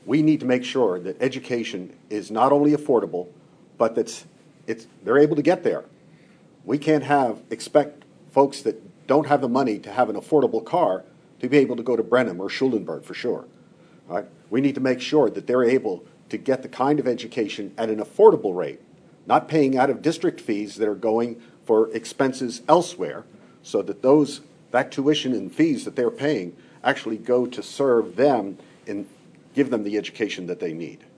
we need to make sure that education is not only affordable, but that they're able to get there. We can't expect folks that don't have the money to have an affordable car to be able to go to Brenham or Schulenburg for sure. Right? We need to make sure that they're able to get the kind of education at an affordable rate, not paying out-of-district fees that are going for expenses elsewhere, so that that tuition and fees that they're paying actually go to serve them and give them the education that they need.